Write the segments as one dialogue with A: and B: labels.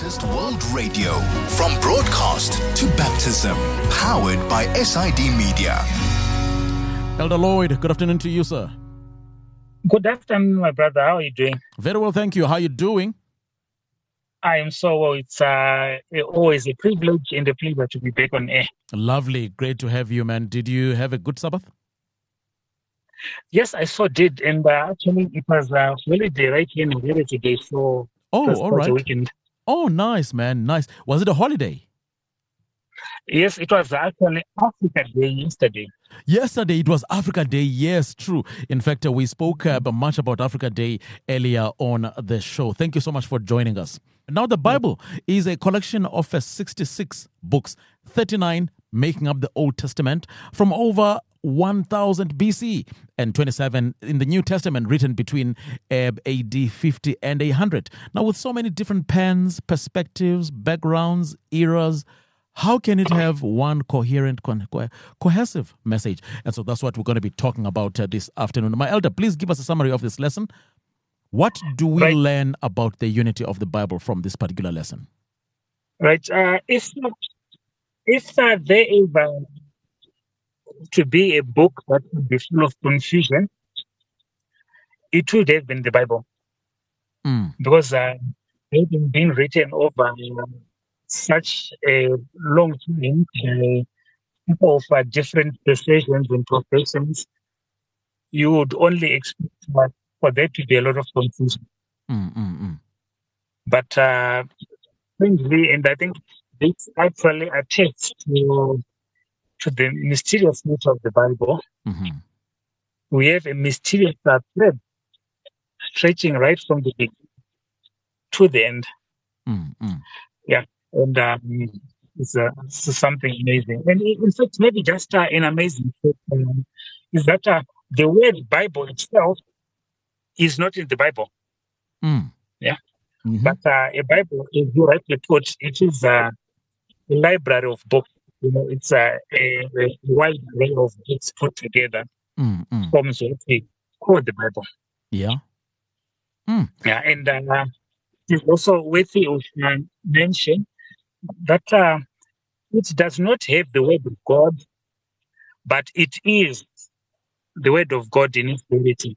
A: Adventist World Radio, from broadcast to baptism, powered by SID Media.
B: Elder Lloyd, good afternoon to you, sir.
C: Good afternoon, my brother. How are you doing?
B: Very well, thank you. How are you doing?
C: I am so well. It's always a privilege and a pleasure to be back on air.
B: Lovely. Great to have you, man. Did you have a good Sabbath?
C: Yes, I so did. And actually, it was holiday right here in Nigeria today. So it was
B: all
C: quite
B: right.
C: a weekend.
B: Oh, nice, man. Nice. Was it a holiday?
C: Yes, it was actually Africa Day yesterday.
B: Yesterday, it was Africa Day. Yes, true. In fact, we spoke much about Africa Day earlier on the show. Thank you so much for joining us. Now, the Bible is a collection of 66 books, 39 making up the Old Testament, from over 1000 BC and 27 in the New Testament, written between AD 50 and 100. Now, with so many different pens, perspectives, backgrounds, eras, how can it have one coherent, cohesive message? And so that's what we're going to be talking about this afternoon. My elder, please give us a summary of this lesson. What do we learn about the unity of the Bible from this particular lesson?
C: Right. If there is to be a book that would be full of confusion, it would have been the Bible. Because they've been written over such a long time by people of different decisions and professions. You would only expect for there to be a lot of confusion. But strangely, and I think this actually attests to the mysterious nature of the Bible. We have a mysterious thread stretching right from the beginning to the end. Yeah, and it's something amazing. And in fact, maybe just an amazing thing is that the word Bible itself is not in the Bible. Yeah, but a Bible, as you rightly put, it is a library of books. You know, it's a wide array of books put together forms what we call the Bible.
B: Yeah.
C: Yeah, and it's also worthy of mention that it does not have the word of God, but it is the word of God in its verity.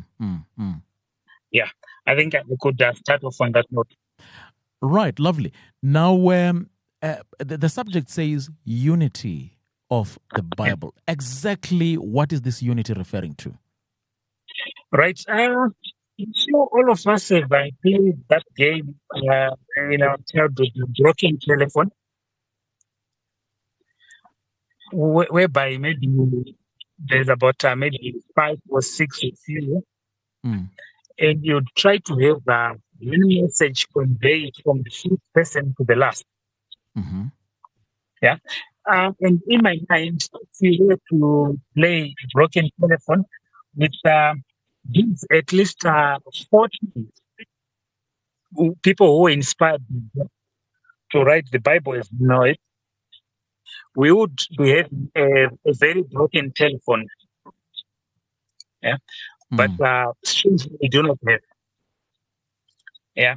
C: Yeah, I think we could start off on that note.
B: Right, lovely. Now, the subject says unity of the Bible. Exactly what is this unity referring to?
C: Right. So all of us have played that game in our childhood, the broken telephone, whereby maybe there's about maybe 5 or 6 of you, and you try to have one message conveyed from the first person to the last. Yeah. And in my mind, if you were to play broken telephone with these at least 40 people who inspired me to write the Bible as we know it, we would be having a very broken telephone. Yeah. But strangely, we do not have. Yeah.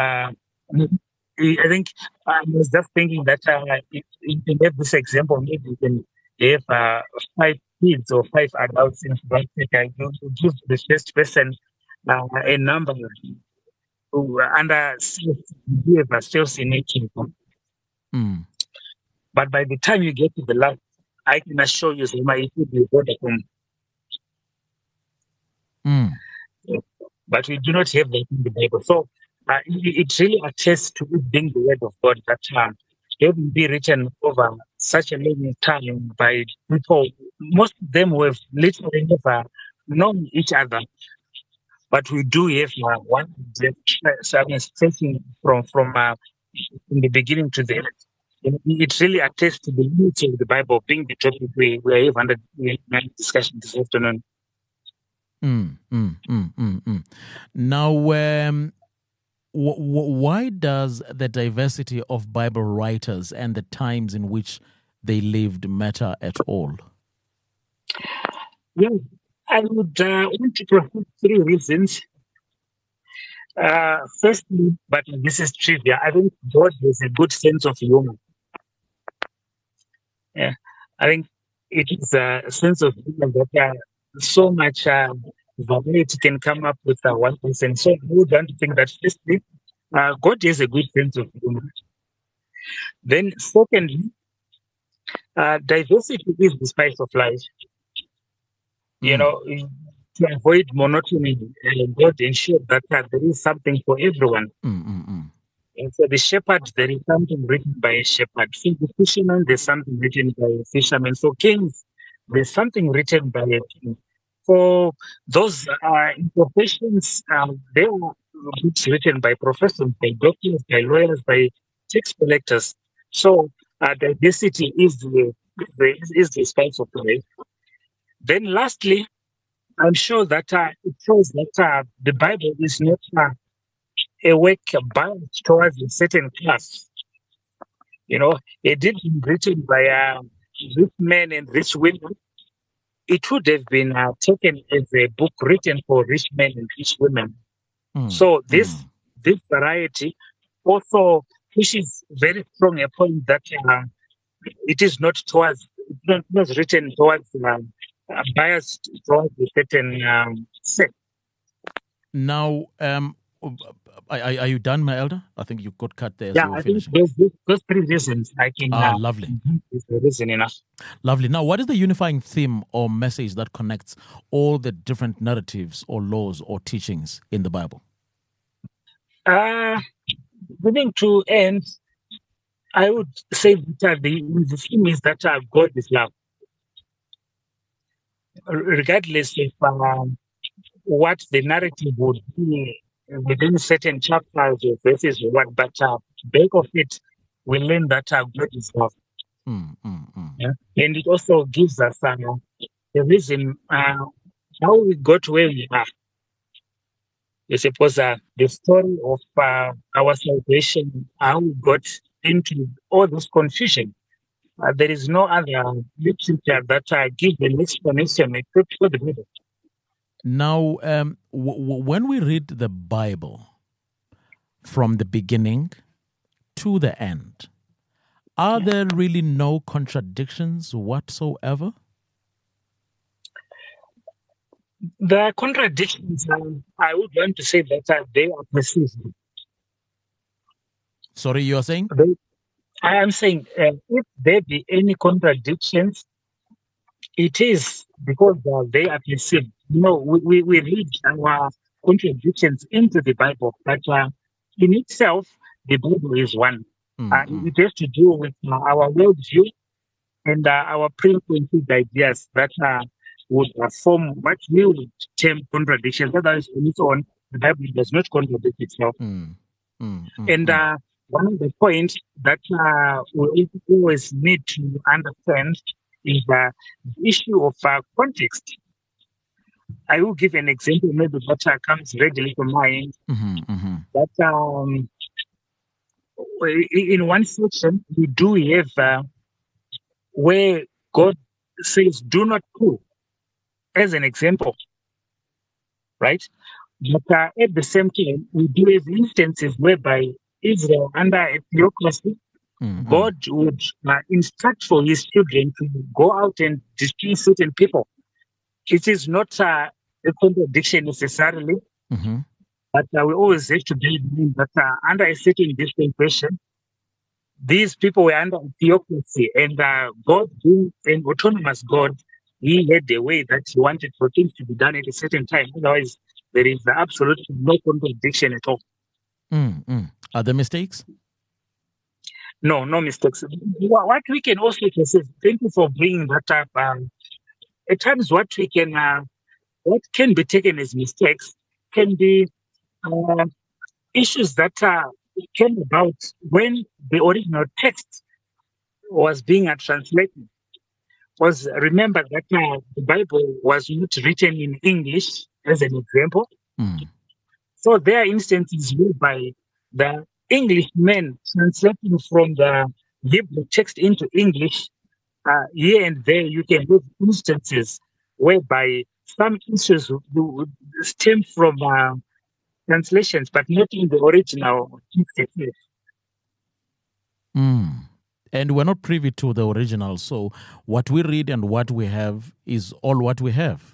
C: I think I was just thinking that if you can have this example, maybe you can have 5 kids or 5 adults in South Africa. You give the first person a number under sales in making. But by the time you get to the last, I can assure you, it will be Vodacom. But we do not have that in the Bible. So it really attests to it being the word of God that having been written over such a long time by people, most of them who have literally never known each other. But we do have one stretching from the beginning to the end. It really attests to the unity of the Bible being the topic we are having under discussion this afternoon.
B: Now, why does the diversity of Bible writers and the times in which they lived matter at all?
C: Well, I would want to provide 3 reasons. Firstly, but this is trivia, I think God has a good sense of humor. Yeah. I think it is a sense of humor that so much variety can come up with one person. So we don't think that firstly, God has a good sense of humor. Then secondly, diversity is the spice of life. You know, to avoid monotony, God ensured that there is something for everyone. And for the shepherd, there is something written by a shepherd. For the fisherman, there's something written by a fisherman. For kings, there's something written by a king. For those professions, there are books written by professors, by doctors, by lawyers, by tax collectors. So diversity is the spice of life. Then lastly, I'm sure that it shows that the Bible is not a work biased towards a certain class. You know, it didn't written by rich men and rich women. It would have been taken as a book written for rich men and rich women. So this variety also pushes very strong a point that it is not written towards biased towards a certain sect.
B: Now, are you done, my elder? I think you got cut there.
C: Yeah,
B: So you were
C: I think
B: finishing.
C: those three reasons I can.
B: Lovely.
C: Is the reason enough.
B: Lovely. Now, what is the unifying theme or message that connects all the different narratives or laws or teachings in the Bible?
C: Moving to end, I would say that the theme is that God is love. Regardless of what the narrative would be within certain chapters or verses or what, but back of it, we learn that God is love. Yeah? And it also gives us the reason how we got where we are. You suppose the story of our salvation, how we got into all this confusion. There is no other literature that gives an explanation except for the Bible.
B: Now, when we read the Bible from the beginning to the end, are there really no contradictions whatsoever?
C: The contradictions, I would want to say that they are perceived.
B: Sorry, you are saying?
C: I am saying if there be any contradictions, it is because they are perceived. You know, we read our contradictions into the Bible, but in itself, the Bible is one. It has to do with our worldview and our preconceived ideas that would form what we would term contradictions. Otherwise, on its own, the Bible does not contradict itself. And one of the points that we always need to understand is the issue of context. I will give an example, maybe that comes readily to mind. That in one section, we do have where God says, "Do not kill," as an example, right? But at the same time, we do have instances whereby Israel, under a theocracy, God would instruct for his children to go out and destroy certain people. It is not a contradiction necessarily, but we always have to be in mind that under a certain dispensation, these people were under theocracy, and God, being an autonomous God, he had a way that he wanted for things to be done at a certain time. Otherwise, there is absolutely no contradiction at all.
B: Are there mistakes?
C: No mistakes. What we can also say, thank you for bringing that up. At times, what can be taken as mistakes can be issues that came about when the original text was being translated. Was remember that the Bible was not written in English, as an example. So there are instances whereby the Englishmen translating from the Hebrew text into English, here and there you can have instances whereby some issues would stem from translations, but not in the original.
B: And we're not privy to the original, so what we read and what we have is all what we have.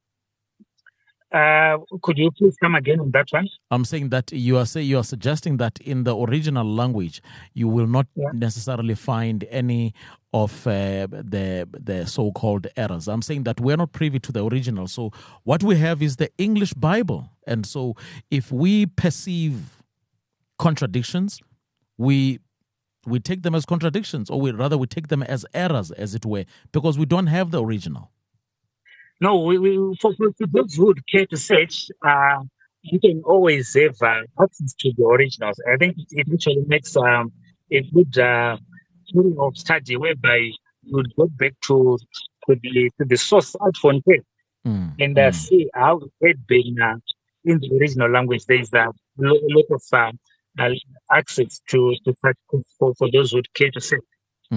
C: Could you please come again on that one?
B: I'm saying that you are suggesting that in the original language you will not necessarily find any of the so-called errors. I'm saying that we're not privy to the original, so what we have is the English Bible, and so if we perceive contradictions, we take them as contradictions, or we take them as errors, as it were, because we don't have the original.
C: No, for those who would care to search, you can always have access to the originals. I think it actually makes a good tool of study whereby you would go back to the source out from text and see how it had been in the original language. There is a lot of access to for those who would care to search.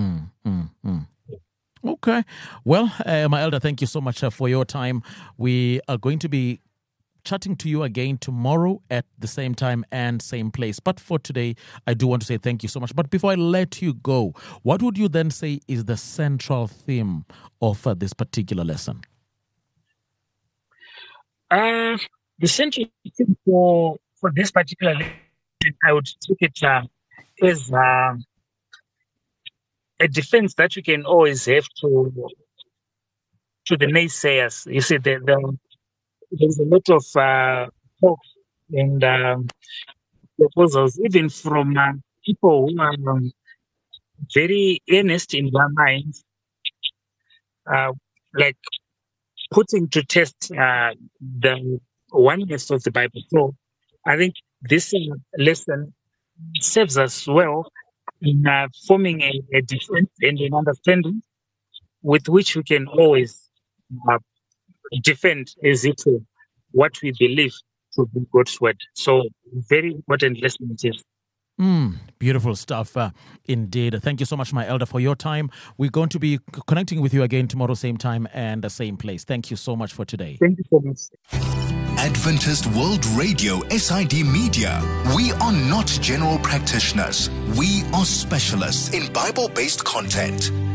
B: Okay. Well, my elder, thank you so much for your time. We are going to be chatting to you again tomorrow at the same time and same place. But for today, I do want to say thank you so much. But before I let you go, what would you then say is the central theme of this particular lesson?
C: The central theme for this particular lesson, I would take it as a defense that you can always have to the naysayers. You see, there's a lot of talk and proposals, even from people who are very earnest in their minds, like putting to test the oneness of the Bible. So I think this lesson serves us well in forming a defense and an understanding with which we can always defend as it is what we believe to be God's word. So very important lesson it is.
B: Beautiful stuff indeed. Thank you so much, my elder, for your time. We're going to be connecting with you again tomorrow, same time and the same place. Thank you so much for today.
C: Thank you so much.
A: Adventist World Radio, SID Media. We are not general practitioners. We are specialists in Bible-based content.